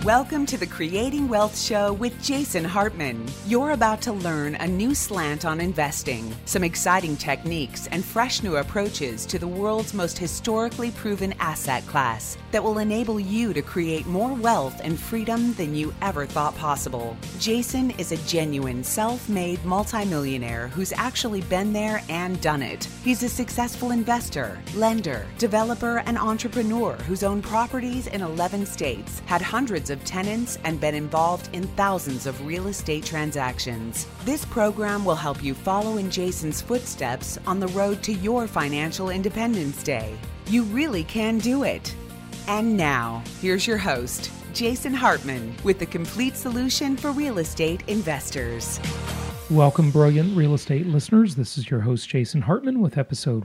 Welcome to the Creating Wealth Show with Jason Hartman. You're about to learn a new slant on investing, some exciting techniques, and fresh new approaches to the world's most historically proven asset class that will enable you to create more wealth and freedom than you ever thought possible. Jason is a genuine self-made multimillionaire who's actually been there and done it. He's a successful investor, lender, developer, and entrepreneur who's owned properties in 11 states, had hundreds of tenants, and been involved in thousands of real estate transactions. This program will help you follow in Jason's footsteps on the road to your financial independence day. You really can do it. And now, here's your host, Jason Hartman, with the complete solution for real estate investors. Welcome, brilliant real estate listeners. This is your host, Jason Hartman, with episode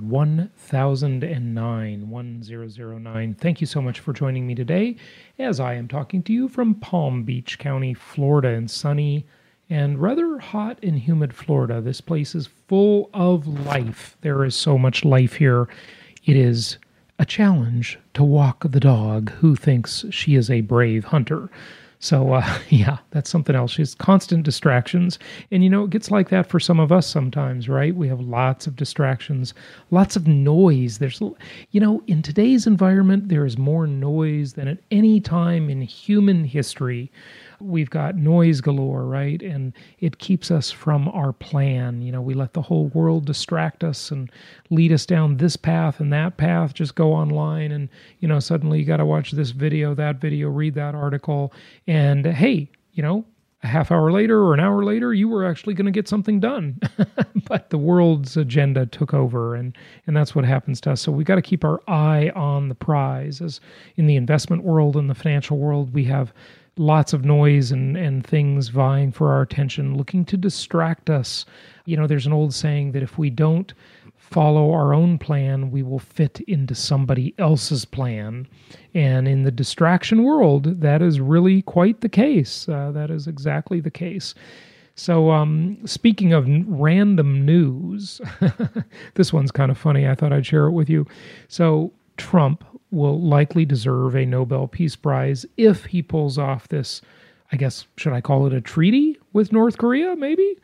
1009. Thank you so much for joining me today as I am talking to you from Palm Beach County, Florida, in sunny and rather hot and humid Florida. This place is full of life. There is so much life here. It is a challenge to walk the dog who thinks she is a brave hunter. So, that's something else. She's constant distractions. And, it gets like that for some of us sometimes, right? We have lots of distractions, lots of noise. There's, in today's environment, there is more noise than at any time in human history. We've got noise galore, right? And it keeps us from our plan. We let the whole world distract us and lead us down this path and that path. Just go online and, suddenly you got to watch this video, that video, read that article. And hey, a half hour later or an hour later, you were actually going to get something done. But the world's agenda took over, and that's what happens to us. So we got to keep our eye on the prize. As in the investment world and the financial world, we have lots of noise and things vying for our attention, looking to distract us. There's an old saying that if we don't follow our own plan, we will fit into somebody else's plan. And in the distraction world, that is really quite the case. That is exactly the case. So speaking of random news, this one's kind of funny. I thought I'd share it with you. So Trump will likely deserve a Nobel Peace Prize if he pulls off this, I guess, should I call it a treaty with North Korea, maybe?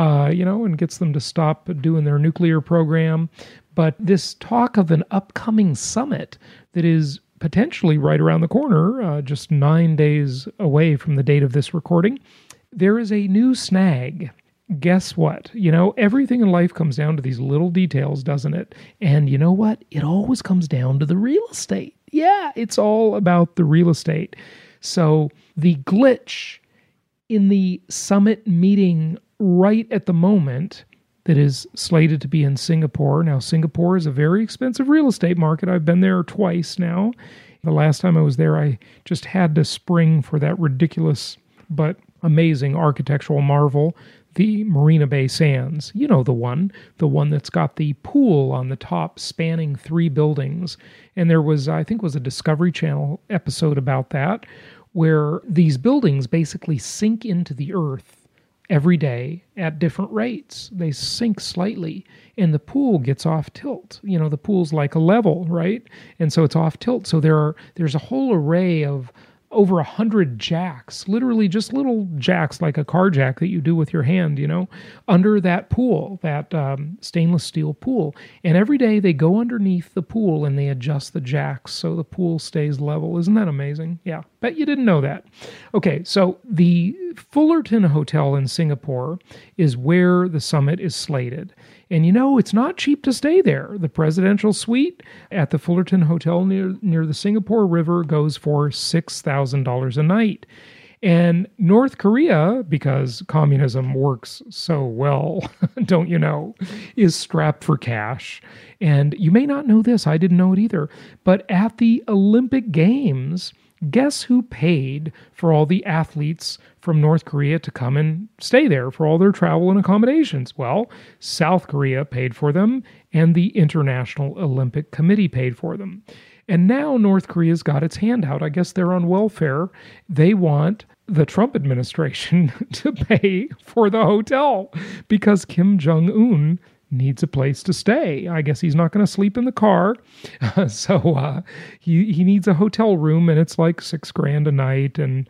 And gets them to stop doing their nuclear program. But this talk of an upcoming summit that is potentially right around the corner, just 9 days away from the date of this recording, there is a new snag. Guess what? Everything in life comes down to these little details, doesn't it? And you know what? It always comes down to the real estate. Yeah, it's all about the real estate. So the glitch in the summit meeting right at the moment that is slated to be in Singapore. Now, Singapore is a very expensive real estate market. I've been there twice now. The last time I was there, I just had to spring for that ridiculous but amazing architectural marvel, the Marina Bay Sands. The one that's got the pool on the top spanning 3 buildings. And there was, I think, a Discovery Channel episode about that, where these buildings basically sink into the earth every day at different rates. They sink slightly, and the pool gets off tilt. The pool's like a level, right? And so it's off tilt. So there's a whole array of over 100 jacks, literally just little jacks like a car jack that you do with your hand, under that pool, that stainless steel pool. And every day they go underneath the pool and they adjust the jacks so the pool stays level. Isn't that amazing? Yeah, bet you didn't know that. Okay, so the Fullerton Hotel in Singapore is where the summit is slated. And it's not cheap to stay there. The presidential suite at the Fullerton Hotel near the Singapore River goes for $6,000 a night. And North Korea, because communism works so well, don't you know, is strapped for cash. And you may not know this, I didn't know it either, but at the Olympic Games, guess who paid for all the athletes from North Korea to come and stay there for all their travel and accommodations? Well, South Korea paid for them, and the International Olympic Committee paid for them. And now North Korea's got its hand out. I guess they're on welfare. They want the Trump administration to pay for the hotel because Kim Jong-un needs a place to stay. I guess he's not going to sleep in the car. So he needs a hotel room, and it's like $6,000 a night. And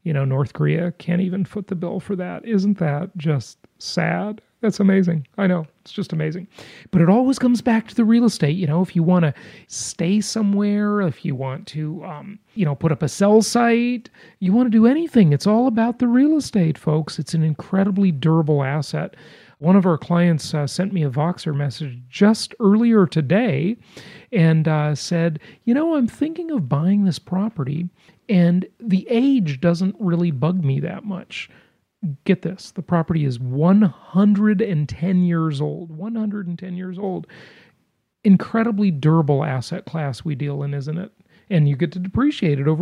North Korea can't even foot the bill for that. Isn't that just sad? That's amazing. I know. It's just amazing. But it always comes back to the real estate. If you want to stay somewhere, if you want to, put up a cell site, you want to do anything. It's all about the real estate, folks. It's an incredibly durable asset. One of our clients sent me a Voxer message just earlier today and said, I'm thinking of buying this property, and the age doesn't really bug me that much. Get this, the property is 110 years old. 110 years old. Incredibly durable asset class we deal in, isn't it? And you get to depreciate it over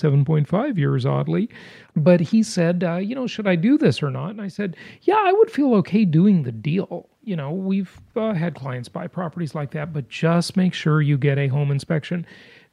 27.5 years, oddly. But he said, should I do this or not? And I said, yeah, I would feel okay doing the deal. We've had clients buy properties like that, but just make sure you get a home inspection.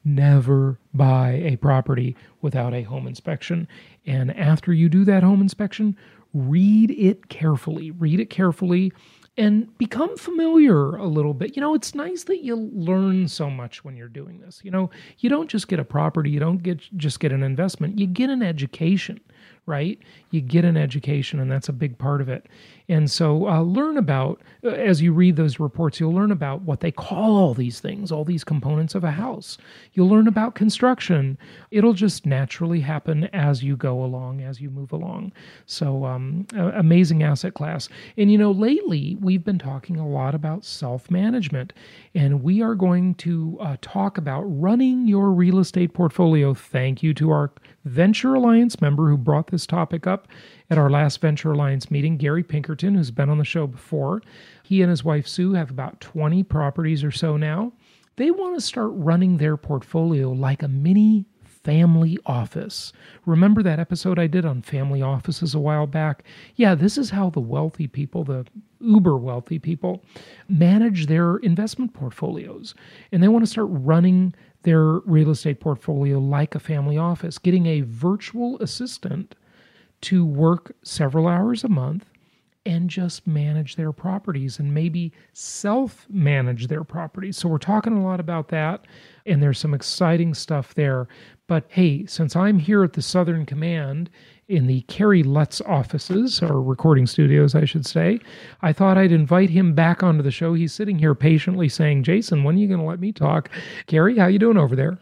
Never buy a property without a home inspection. And after you do that home inspection, read it carefully. Read it carefully and become familiar a little bit. It's nice that you learn so much when you're doing this. You don't just get a property. You don't just get an investment. You get an education, right? You get an education, and that's a big part of it. And so learn about, as you read those reports, you'll learn about what they call all these things, all these components of a house. You'll learn about construction. It'll just naturally happen as you go along, as you move along. So amazing asset class. And, lately we've been talking a lot about self-management, and we are going to talk about running your real estate portfolio. Thank you to our Venture Alliance member who brought this topic up at our last Venture Alliance meeting, Gary Pinkerton, who's been on the show before. He and his wife, Sue, have about 20 properties or so now. They want to start running their portfolio like a mini family office. Remember that episode I did on family offices a while back? Yeah, this is how the wealthy people, the uber wealthy people, manage their investment portfolios. And they want to start running their real estate portfolio like a family office, getting a virtual assistant to work several hours a month and just manage their properties and maybe self-manage their properties. So we're talking a lot about that, and there's some exciting stuff there. But hey, since I'm here at the Southern Command in the Kerry Lutz offices, or recording studios, I should say, I thought I'd invite him back onto the show. He's sitting here patiently saying, Jason, when are you going to let me talk? Kerry, how you doing over there?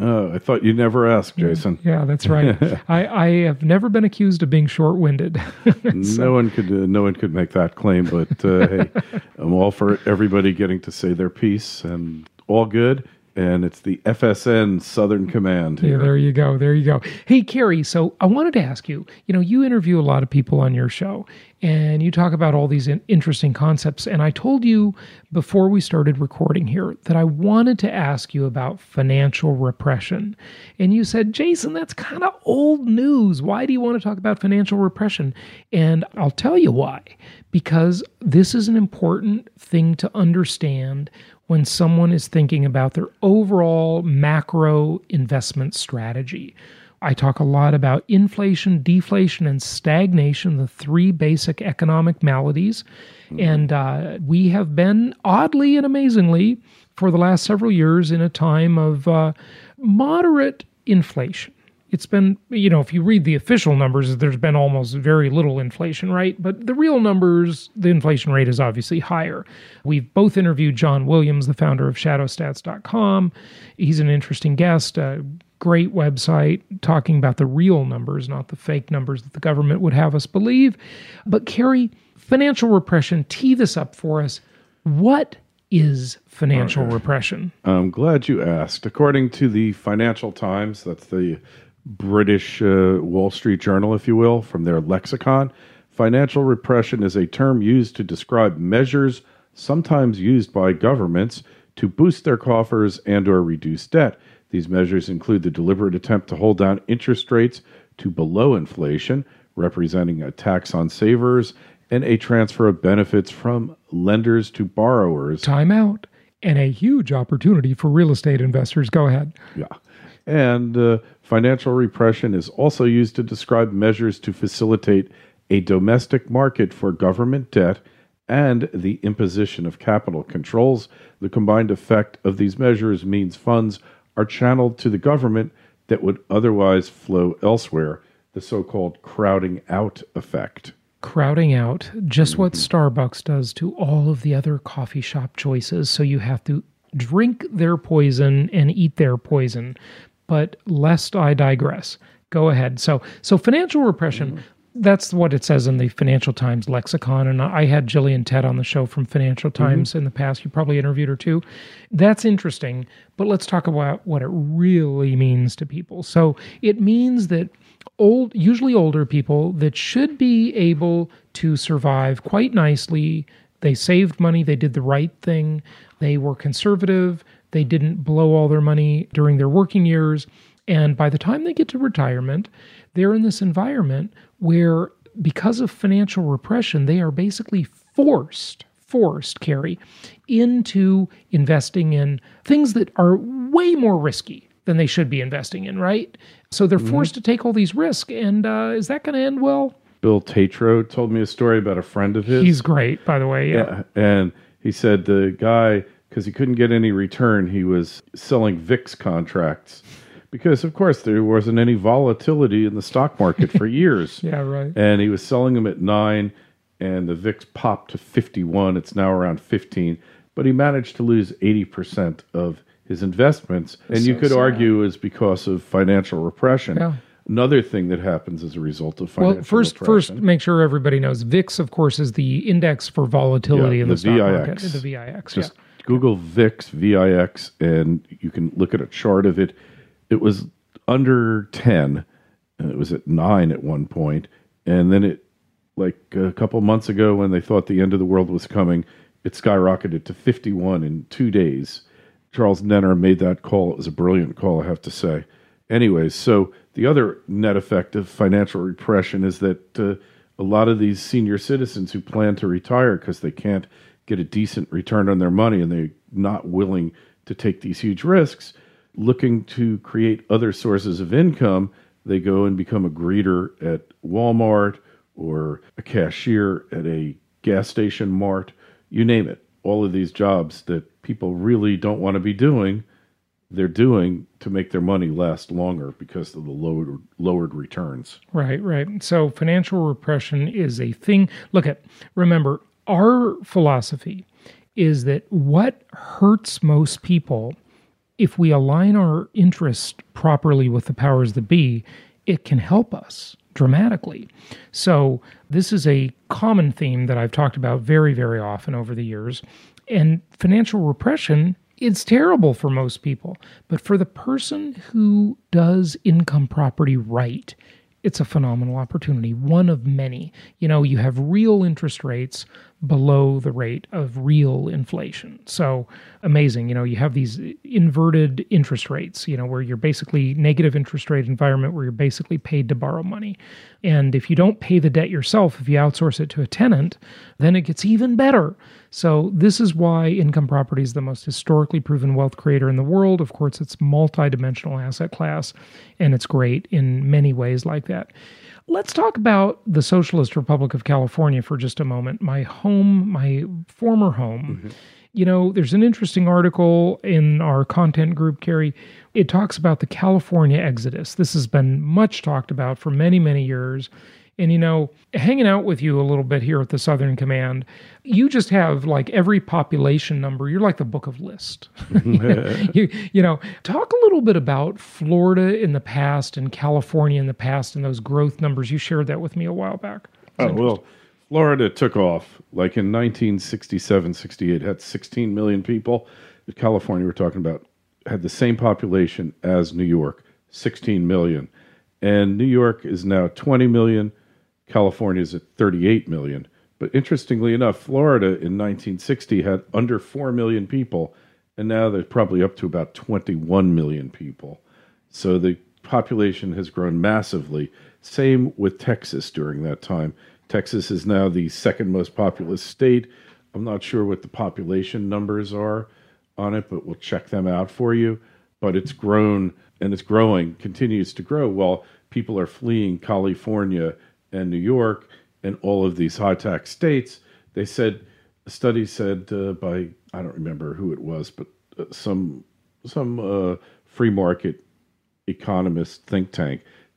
I thought you'd never ask, Jason. Yeah, that's right. I have never been accused of being short-winded. So. No one could make that claim, but hey, I'm all for everybody getting to say their piece, and all good. And it's the FSN Southern Command here. Yeah, there you go. There you go. Hey, Kerry, so I wanted to ask you, you interview a lot of people on your show, and you talk about all these interesting concepts. And I told you before we started recording here that I wanted to ask you about financial repression. And you said, Jason, that's kind of old news. Why do you want to talk about financial repression? And I'll tell you why. Because this is an important thing to understand when someone is thinking about their overall macro investment strategy. I talk a lot about inflation, deflation, and stagnation, the three basic economic maladies. And we have been, oddly and amazingly, for the last several years in a time of moderate inflation. It's been, if you read the official numbers, there's been almost very little inflation, right? But the real numbers, the inflation rate is obviously higher. We've both interviewed John Williams, the founder of shadowstats.com. He's an interesting guest, a great website talking about the real numbers, not the fake numbers that the government would have us believe. But Kerry, financial repression, tee this up for us. What is financial repression? I'm glad you asked. According to the Financial Times, that's the British Wall Street Journal, if you will, from their lexicon, financial repression is a term used to describe measures sometimes used by governments to boost their coffers and or reduce debt. These measures include the deliberate attempt to hold down interest rates to below inflation, representing a tax on savers, and a transfer of benefits from lenders to borrowers. Time out. And a huge opportunity for real estate investors. Go ahead. Yeah. And financial repression is also used to describe measures to facilitate a domestic market for government debt and the imposition of capital controls. The combined effect of these measures means funds are channeled to the government that would otherwise flow elsewhere. the so-called crowding out effect. Crowding out, just what Starbucks does to all of the other coffee shop choices. So you have to drink their poison and eat their poison. But lest I digress, go ahead. So financial repression, that's what it says in the Financial Times lexicon. And I had Gillian Tett on the show from Financial Times in the past. You probably interviewed her too. That's interesting. But let's talk about what it really means to people. So it means that usually older people that should be able to survive quite nicely. They saved money. They did the right thing. They were conservative. They didn't blow all their money during their working years. And by the time they get to retirement, they're in this environment where, because of financial repression, they are basically forced, Carrie, into investing in things that are way more risky than they should be investing in, right? So they're forced to take all these risks. And is that going to end well? Bill Tatro told me a story about a friend of his. He's great, by the way. Yeah. And he said the guy, because he couldn't get any return, he was selling VIX contracts. Because, of course, there wasn't any volatility in the stock market for years. Yeah, right. And he was selling them at 9, and the VIX popped to 51. It's now around 15. But he managed to lose 80% of his investments. And you could argue is because of financial repression. Yeah. Another thing that happens as a result of financial repression. First, make sure everybody knows VIX, of course, is the index for volatility in the stock market. The VIX. Just Google VIX, VIX, and you can look at a chart of it. It was under 10, and it was at 9 at one point. And then it, like a couple months ago when they thought the end of the world was coming, it skyrocketed to 51 in 2 days. Charles Nenner made that call. It was a brilliant call, I have to say. Anyways, so the other net effect of financial repression is that a lot of these senior citizens who plan to retire because they can't get a decent return on their money and they're not willing to take these huge risks, looking to create other sources of income, they go and become a greeter at Walmart or a cashier at a gas station mart, you name it. All of these jobs that people really don't want to be doing, they're doing to make their money last longer because of the lowered returns. Right. So financial repression is a thing. Remember, our philosophy is that what hurts most people, if we align our interest properly with the powers that be, it can help us dramatically. So this is a common theme that I've talked about very, very often over the years. And financial repression, it's terrible for most people. But for the person who does income property right, it's a phenomenal opportunity, one of many. You have real interest rates below the rate of real inflation. So amazing. You have these inverted interest rates, where you're basically negative interest rate environment where you're basically paid to borrow money. And if you don't pay the debt yourself, if you outsource it to a tenant, then it gets even better. So this is why income property is the most historically proven wealth creator in the world. Of course, it's multi-dimensional asset class, and it's great in many ways like that. Let's talk about the Socialist Republic of California for just a moment. My former home. There's an interesting article in our content group, Carrie. It talks about the California exodus. This has been much talked about for many, many years. And, hanging out with you a little bit here at the Southern Command, you just have like every population number. You're like the book of list. Talk a little bit about Florida in the past and California in the past and those growth numbers. You shared that with me a while back. Well, Florida took off like in 1967, 68, had 16 million people. California, we're talking about, had the same population as New York, 16 million. And New York is now 20 million. California is at 38 million. But interestingly enough, Florida in 1960 had under 4 million people, and now they're probably up to about 21 million people. So the population has grown massively. Same with Texas during that time. Texas is now the second most populous state. I'm not sure what the population numbers are on it, but we'll check them out for you. But it's grown, and it's growing, continues to grow while people are fleeing California and New York and all of these high-tax states. A study said by, I don't remember who it was, but some free market economist think tank,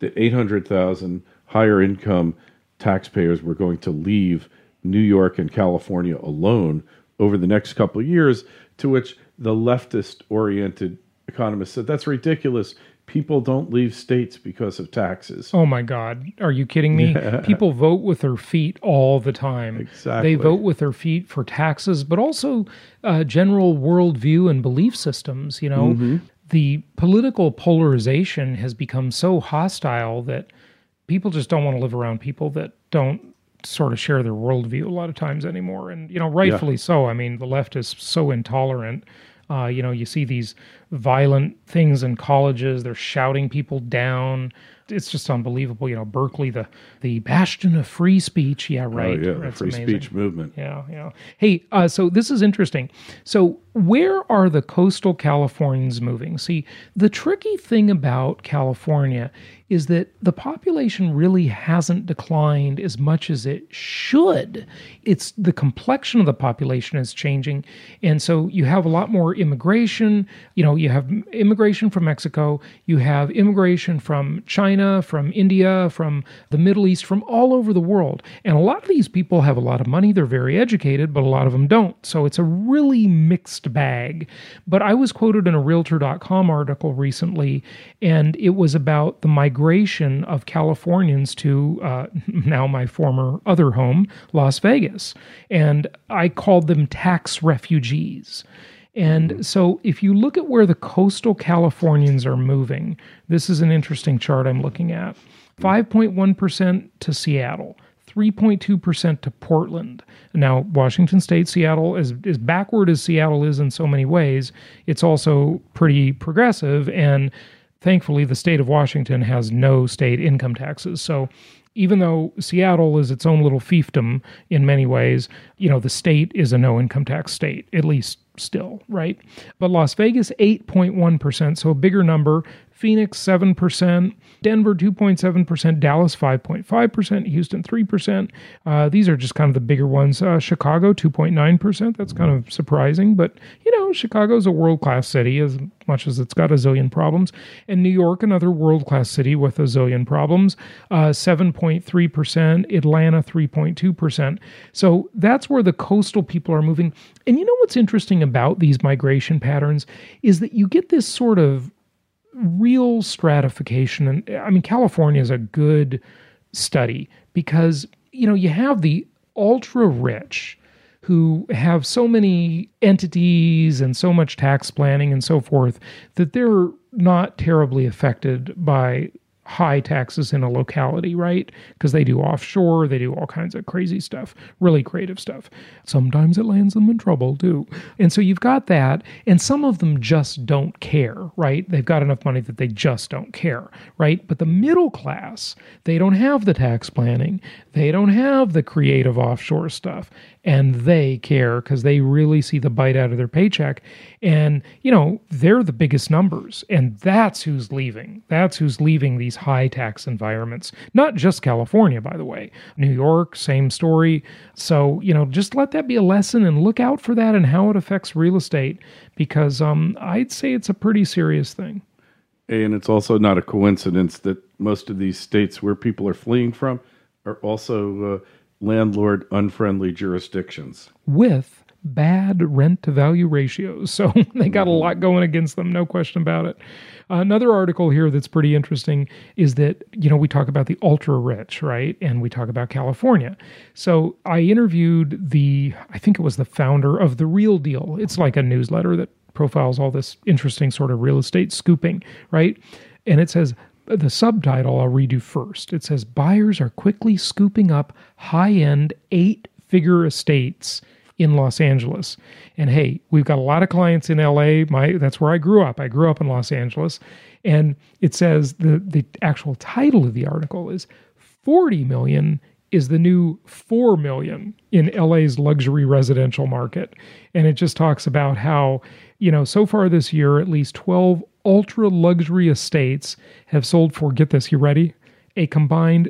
that 800,000 higher income taxpayers were going to leave New York and California alone over the next couple of years, to which the leftist-oriented economists said, that's ridiculous. People don't leave states because of taxes. Oh my God. Are you kidding me? People vote with their feet all the time. Exactly. They vote with their feet for taxes, but also general worldview and belief systems. You know, the political polarization has become so hostile that people just don't want to live around people that don't sort of share their worldview a lot of times anymore. And, you know, rightfully so. I mean, the left is so intolerant. You know, you see these violent things in colleges. They're shouting people down. It's just unbelievable. You know, Berkeley, the bastion of free speech. Yeah, right. Oh, yeah, That's the free amazing. speech movement. Yeah. Hey, so this is interesting. So where are the coastal Californians moving? See, the tricky thing about California is that the population really hasn't declined as much as it should. It's the complexion of the population is changing. And so you have a lot more immigration. You know, you have immigration from Mexico, you have immigration from China, from India, from the Middle East, from all over the world. And a lot of these people have a lot of money. They're very educated, but a lot of them don't. So it's a really mixed bag. But I was quoted in a Realtor.com article recently, and it was about the migration of Californians to now my former other home, Las Vegas. And I called them tax refugees. And so if you look at where the coastal Californians are moving, this is an interesting chart I'm looking at. 5.1% to Seattle, 3.2% to Portland. Now, Washington State, Seattle, as backward as Seattle is in so many ways, it's also pretty progressive. And thankfully, the state of Washington has no state income taxes. So even though Seattle is its own little fiefdom in many ways, you know, the state is a no income tax state, at least still, right? But Las Vegas, 8.1%, so a bigger number. Phoenix, 7%. Denver, 2.7%. Dallas, 5.5%. Houston, 3%. These are just kind of the bigger ones. Chicago, 2.9%. That's kind of surprising. But, you know, Chicago's a world-class city as much as it's got a zillion problems. And New York, another world-class city with a zillion problems. 7.3%. Atlanta, 3.2%. So that's where the coastal people are moving. And you know what's interesting about these migration patterns is that you get this sort of real stratification. And I mean, California is a good study because, you know, you have the ultra rich who have so many entities and so much tax planning and so forth that they're not terribly affected by high taxes in a locality, right? Because they do offshore, they do all kinds of crazy stuff, really creative stuff. Sometimes it lands them in trouble too. And so you've got that, and some of them just don't care, right? They've got enough money that they just don't care, right? But the middle class, they don't have the tax planning, they don't have the creative offshore stuff, and they care because they really see the bite out of their paycheck. And, you know, they're the biggest numbers, and that's who's leaving. That's who's leaving these high tax environments. Not just California, by the way. New York, same story. So, you know, just let that be a lesson and look out for that and how it affects real estate, because I'd say it's a pretty serious thing. And it's also not a coincidence that most of these states where people are fleeing from are also landlord unfriendly jurisdictions with bad rent-to-value ratios. So they got a lot going against them, no question about it. Another article here that's pretty interesting is that, you know, we talk about the ultra-rich, right? And we talk about California. So I interviewed I think it was the founder of The Real Deal. It's like a newsletter that profiles all this interesting sort of real estate scooping, right? And it says, the subtitle I'll read you first. It says, buyers are quickly scooping up high-end 8-figure estates in Los Angeles. And hey, we've got a lot of clients in LA. That's where I grew up. I grew up in Los Angeles. And it says the actual title of the article is 40 million is the new 4 million in LA's luxury residential market. And it just talks about how, you know, so far this year, at least 12 ultra luxury estates have sold for, get this, you ready? A combined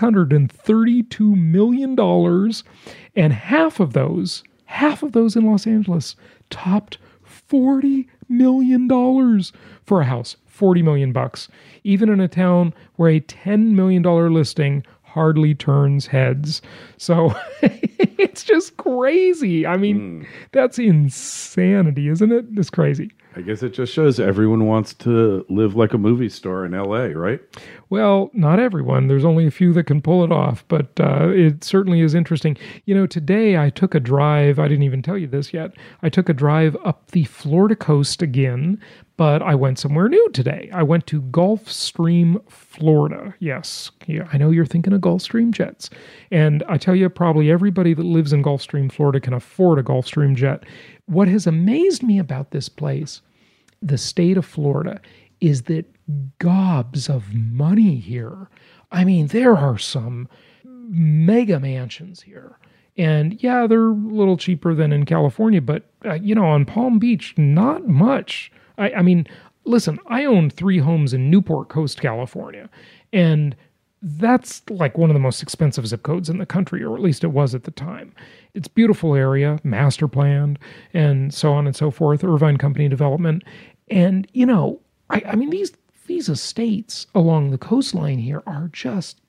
$632 million. And half of those in Los Angeles topped $40 million for a house. $40 million bucks, even in a town where a $10 million listing hardly turns heads. So it's just crazy. I mean, that's insanity, isn't it? It's crazy. I guess it just shows everyone wants to live like a movie star in LA, right? Well, not everyone. There's only a few that can pull it off, but it certainly is interesting. You know, today I took a drive. I didn't even tell you this yet. I took a drive up the Florida coast again, but I went somewhere new today. I went to Gulfstream, Florida. Yes, yeah, I know you're thinking of Gulfstream jets. And I tell you, probably everybody that lives in Gulfstream, Florida can afford a Gulfstream jet. What has amazed me about this place, the state of Florida, is that gobs of money here. I mean, there are some mega mansions here. And yeah, they're a little cheaper than in California, but, on Palm Beach, not much. I mean, listen, I own 3 homes in Newport Coast, California, and that's like one of the most expensive zip codes in the country, or at least it was at the time. It's a beautiful area, master planned, and so on and so forth, Irvine Company Development. And, I mean, these estates along the coastline here are just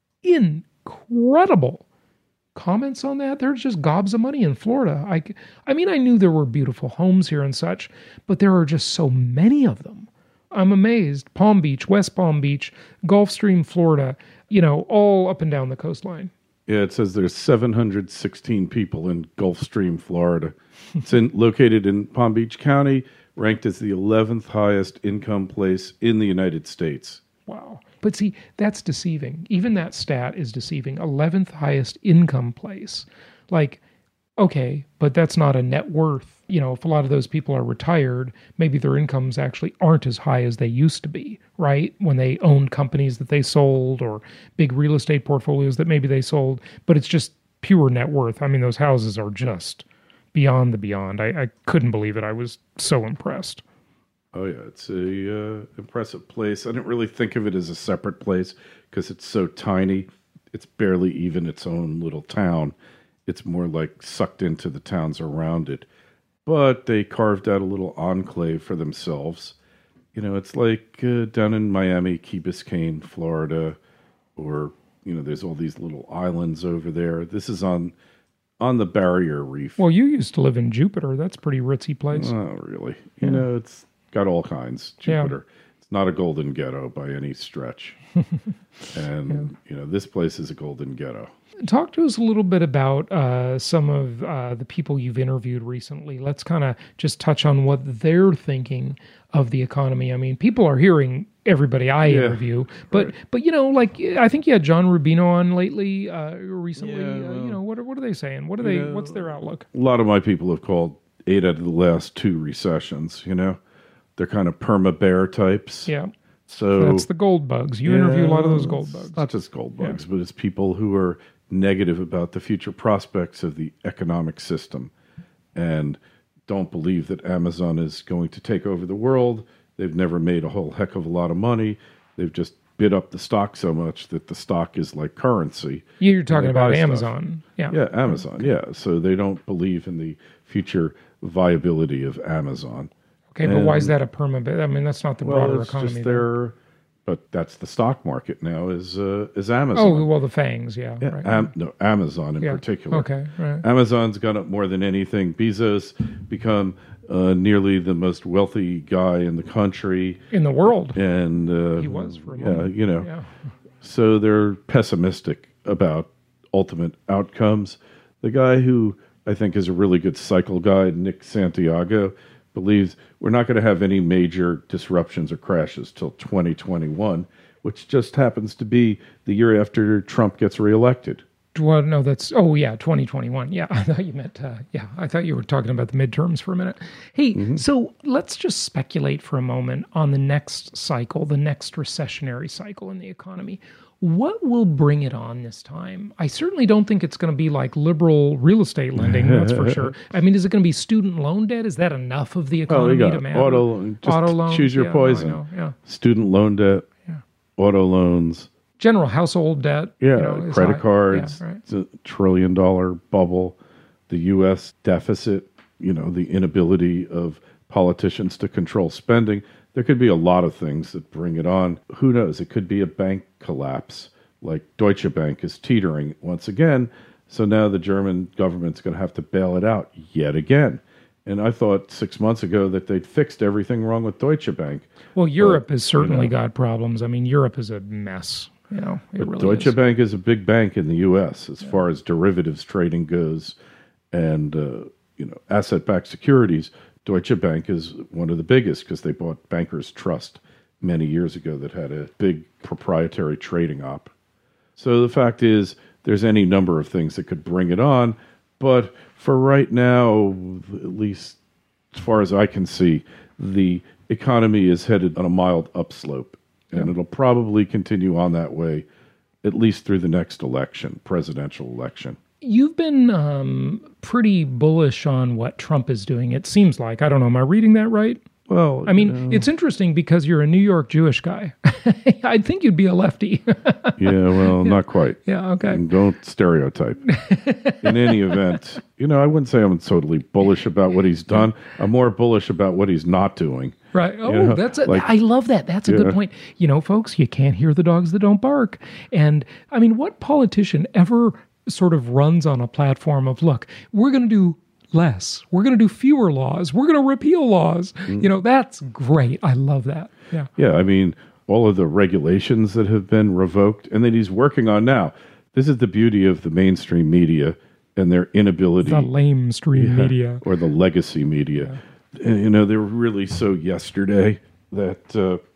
incredible. Comments on that? There's just gobs of money in Florida. I mean, I knew there were beautiful homes here and such, but there are just so many of them. I'm amazed. Palm Beach, West Palm Beach, Gulfstream, Florida, all up and down the coastline. Yeah, it says there's 716 people in Gulfstream, Florida. It's located in Palm Beach County, ranked as the 11th highest income place in the United States. Wow. But see, that's deceiving. Even that stat is deceiving. 11th highest income place. Like, okay, but that's not a net worth. If a lot of those people are retired, maybe their incomes actually aren't as high as they used to be, right? When they owned companies that they sold or big real estate portfolios that maybe they sold, but it's just pure net worth. I mean, those houses are just beyond the beyond. I couldn't believe it. I was so impressed. Oh, yeah, it's a impressive place. I didn't really think of it as a separate place because it's so tiny. It's barely even its own little town. It's more like sucked into the towns around it. But they carved out a little enclave for themselves. It's like down in Miami, Key Biscayne, Florida, or, there's all these little islands over there. This is on the Barrier Reef. Well, you used to live in Jupiter. That's a pretty ritzy place. Oh, really? It's got all kinds. Jupiter. Yeah. It's not a golden ghetto by any stretch. And, this place is a golden ghetto. Talk to us a little bit about some of the people you've interviewed recently. Let's kind of just touch on what they're thinking of the economy. I mean, people are hearing everybody I interview, but I think you had John Rubino on lately, recently. Yeah, what are they saying? What are they? What's their outlook? A lot of my people have called 8 out of the last 2 recessions. They're kind of perma-bear types. Yeah. So that's the gold bugs. You interview a lot of those gold bugs. Not just gold bugs, but it's people who are negative about the future prospects of the economic system and don't believe that Amazon is going to take over the world. They've never made a whole heck of a lot of money. They've just bid up the stock so much that the stock is like currency. You're talking about Amazon. Yeah. Yeah, Amazon. Yeah. So they don't believe in the future viability of Amazon. Okay, but why is that a perma? I mean, that's not the broader economy. Just but that's the stock market now is Amazon. Oh, well, the FANGs, yeah. Right. Amazon in particular. Okay, right. Amazon's gone up more than anything. Bezos become nearly the most wealthy guy in the country. In the world. And he was for a moment. Yeah. So they're pessimistic about ultimate outcomes. The guy who I think is a really good cycle guide, Nick Santiago, believes we're not going to have any major disruptions or crashes till 2021, which just happens to be the year after Trump gets reelected. Well, no, 2021. Yeah, I thought you meant, I thought you were talking about the midterms for a minute. Hey, So let's just speculate for a moment on the next cycle, the next recessionary cycle in the economy. What will bring it on this time? I certainly don't think it's going to be like liberal real estate lending, that's for sure. I mean, is it going to be student loan debt? Is that enough of the economy to matter? Auto loans. Choose your poison. Yeah. Student loan debt, auto loans. General household debt. Credit cards. Yeah, right. It's $1 trillion bubble. The U.S. deficit, the inability of politicians to control spending. there could be a lot of things that bring it on. Who knows? It could be a bank collapse, like Deutsche Bank is teetering once again. So now the German government's going to have to bail it out yet again. And I thought 6 months ago that they'd fixed everything wrong with Deutsche Bank. Well, Europe has certainly got problems. I mean, Europe is a mess. It really Deutsche is. Bank is a big bank in the U.S. as far as derivatives trading goes, and asset-backed securities. Deutsche Bank is one of the biggest because they bought Bankers Trust many years ago that had a big proprietary trading op. So the fact is, there's any number of things that could bring it on, but for right now, at least as far as I can see, the economy is headed on a mild upslope, and it'll probably continue on that way at least through the next election, presidential election. You've been pretty bullish on what Trump is doing, it seems like. I don't know, am I reading that right? Well, I mean, it's interesting because you're a New York Jewish guy. I'd think you'd be a lefty. Not quite. Yeah, okay. And don't stereotype. In any event, I wouldn't say I'm totally bullish about what he's done. I'm more bullish about what he's not doing. Right. Oh, I love that. That's a good point. Folks, you can't hear the dogs that don't bark. And I mean, what politician ever sort of runs on a platform of, look, we're going to do less. We're going to do fewer laws. We're going to repeal laws. That's great. I love that. Yeah. Yeah. I mean, all of the regulations that have been revoked and that he's working on now. This is the beauty of the mainstream media and their inability. The lamestream media. Or the legacy media. And, they were really so yesterday that,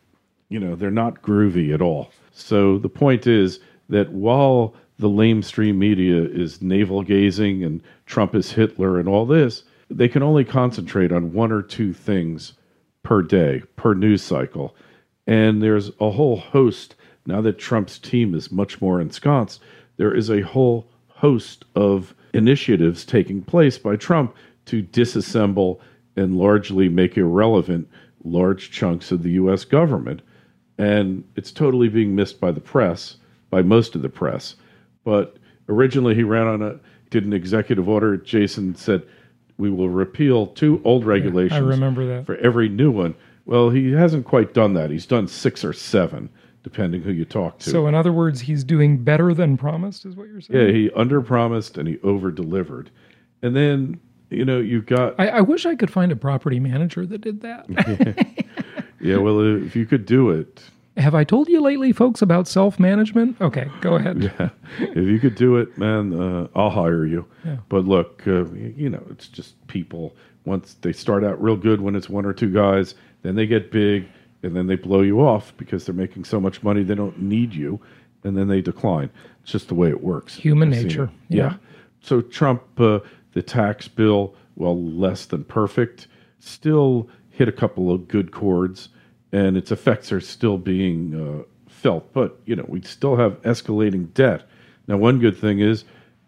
they're not groovy at all. So the point is that while the lamestream media is navel-gazing and Trump is Hitler and all this, they can only concentrate on one or two things per day, per news cycle. And there's a whole host, now that Trump's team is much more ensconced, there is a whole host of initiatives taking place by Trump to disassemble and largely make irrelevant large chunks of the U.S. government. And it's totally being missed by the press, by most of the press. But originally he did an executive order. Jason said, we will repeal 2 old regulations. I remember that. For every new one. Well, he hasn't quite done that. He's done 6 or 7, depending who you talk to. So in other words, he's doing better than promised, is what you're saying? Yeah, he underpromised and he over-delivered. And then, you've got... I wish I could find a property manager that did that. Yeah, well, if you could do it... Have I told you lately, folks, about self-management? Okay, go ahead. Yeah, if you could do it, man, I'll hire you. Yeah. But look, it's just people. Once they start out real good when it's 1 or 2 guys, then they get big, and then they blow you off because they're making so much money they don't need you, and then they decline. It's just the way it works. Human nature. Yeah. So Trump, the tax bill, while less than perfect, still hit a couple of good chords. And its effects are still being felt. But, we still have escalating debt. Now, one good thing is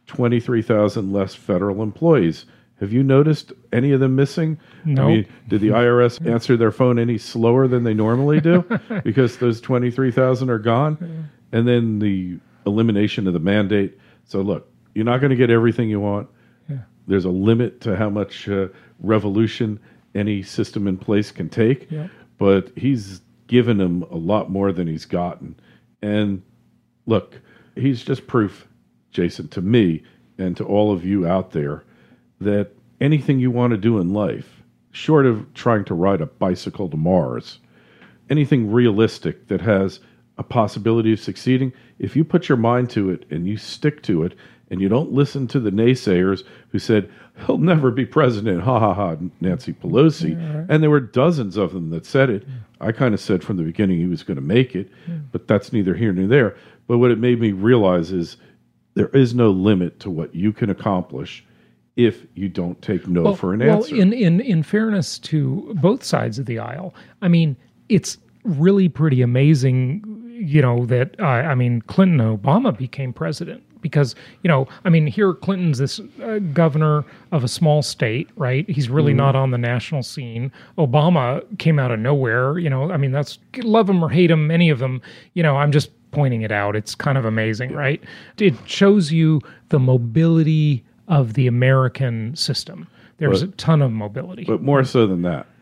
23,000 less federal employees. Have you noticed any of them missing? No. I mean, did the IRS answer their phone any slower than they normally do? Because those 23,000 are gone. And then the elimination of the mandate. So, look, you're not going to get everything you want. Yeah. There's a limit to how much revolution any system in place can take. Yeah. But he's given him a lot more than he's gotten. And look, he's just proof, Jason, to me and to all of you out there, that anything you want to do in life, short of trying to ride a bicycle to Mars, anything realistic that has a possibility of succeeding, if you put your mind to it and you stick to it and you don't listen to the naysayers who said, he'll never be president, ha ha ha, Nancy Pelosi. Yeah, right. And there were dozens of them that said it. I kind of said from the beginning he was going to make it, but that's neither here nor there. But what it made me realize is there is no limit to what you can accomplish if you don't take no for an answer. Well, in fairness to both sides of the aisle, I mean, it's really pretty amazing, that, Clinton and Obama became president. Because, here Clinton's this governor of a small state, right? He's really not on the national scene. Obama came out of nowhere, that's love him or hate him, any of them. I'm just pointing it out. It's kind of amazing, right? It shows you the mobility of the American system. There's a ton of mobility. But more so than that,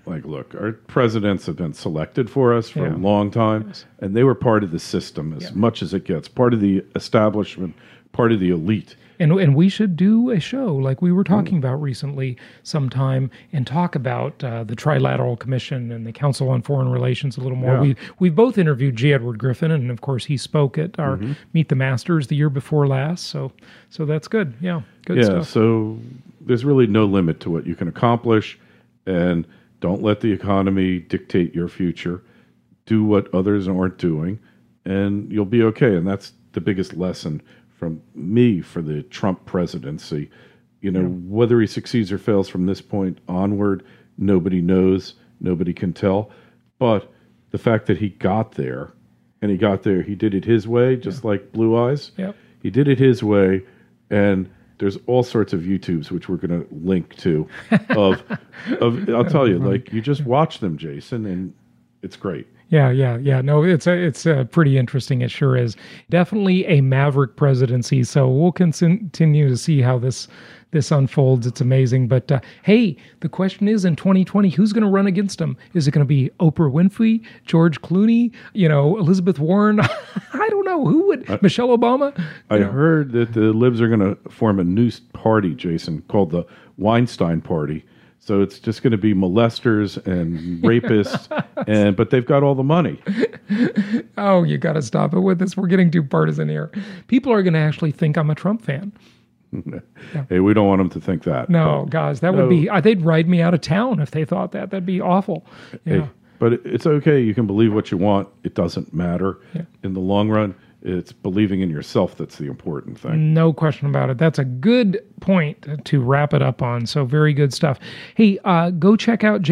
Like, look, our presidents have been selected for us for a long time, and they were part of the system as much as it gets, part of the establishment, part of the elite. And we should do a show like we were talking about recently sometime and talk about the Trilateral Commission and the Council on Foreign Relations a little more. Yeah. We've both interviewed J. Edward Griffin, and of course he spoke at our Meet the Masters the year before last. So that's good. Yeah, good stuff. So there's really no limit to what you can accomplish, and don't let the economy dictate your future. Do what others aren't doing, and you'll be okay. And that's the biggest lesson from me for the Trump presidency. Whether he succeeds or fails from this point onward, nobody knows, nobody can tell. But the fact that he got there, he did it his way, just like Blue Eyes. Yep. He did it his way, and there's all sorts of YouTubes, which we're going to link to, of I'll tell you, like, you just watch them, Jason, and it's great. Yeah. No, it's pretty interesting. It sure is. Definitely a maverick presidency. So we'll continue to see how this unfolds. It's amazing. But hey, the question is, in 2020, who's going to run against him? Is it going to be Oprah Winfrey, George Clooney, Elizabeth Warren? I don't know. Who would? Michelle Obama? I heard that the libs are going to form a new party, Jason, called the Weinstein Party. So it's just going to be molesters and rapists, but they've got all the money. Oh, you got to stop it with this. We're getting too partisan here. People are going to actually think I'm a Trump fan. Hey, we don't want them to think that. No, guys, that would be, they'd ride me out of town if they thought that. That'd be awful. Hey, but it's okay. You can believe what you want. It doesn't matter. In the long run. It's believing in yourself that's the important thing. No question about it. That's a good point to wrap it up on. So very good stuff. Hey, go check out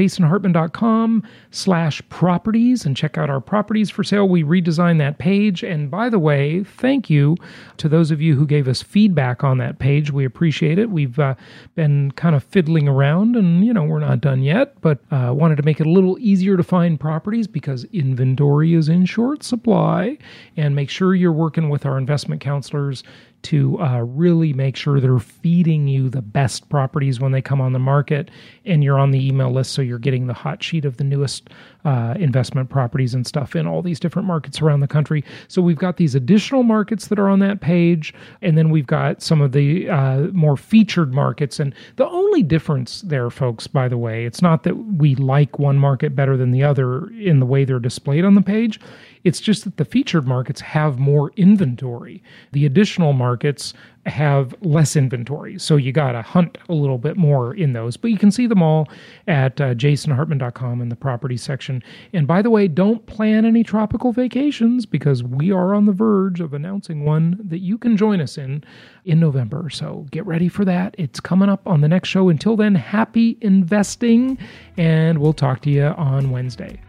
jasonhartman.com/properties and check out our properties for sale. We redesigned that page. And by the way, thank you to those of you who gave us feedback on that page. We appreciate it. We've been kind of fiddling around and, we're not done yet, but wanted to make it a little easier to find properties because inventory is in short supply, and make sure you're working with our investment counselors to really make sure they're feeding you the best properties when they come on the market, and you're on the email list, so you're getting the hot sheet of the newest investment properties and stuff in all these different markets around the country. So we've got these additional markets that are on that page, and then we've got some of the more featured markets. And the only difference there, folks, by the way, it's not that we like one market better than the other in the way they're displayed on the page. It's just that the featured markets have more inventory. The additional markets have less inventory. So you got to hunt a little bit more in those. But you can see them all at jasonhartman.com in the property section. And by the way, don't plan any tropical vacations because we are on the verge of announcing one that you can join us in November. So get ready for that. It's coming up on the next show. Until then, happy investing, and we'll talk to you on Wednesday.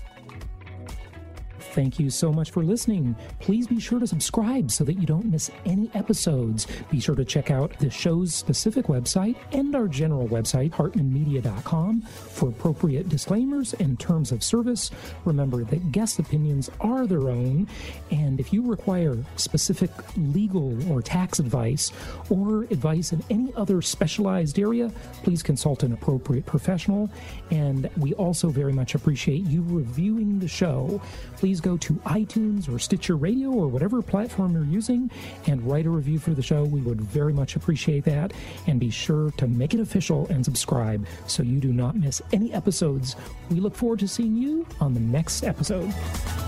Thank you so much for listening. Please be sure to subscribe so that you don't miss any episodes. Be sure to check out the show's specific website and our general website, hartmanmedia.com, for appropriate disclaimers and terms of service. Remember that guest opinions are their own, and if you require specific legal or tax advice or advice in any other specialized area, please consult an appropriate professional. And we also very much appreciate you reviewing the show. Please go to iTunes or Stitcher Radio or whatever platform you're using and write a review for the show. We would very much appreciate that. And be sure to make it official and subscribe so you do not miss any episodes. We look forward to seeing you on the next episode.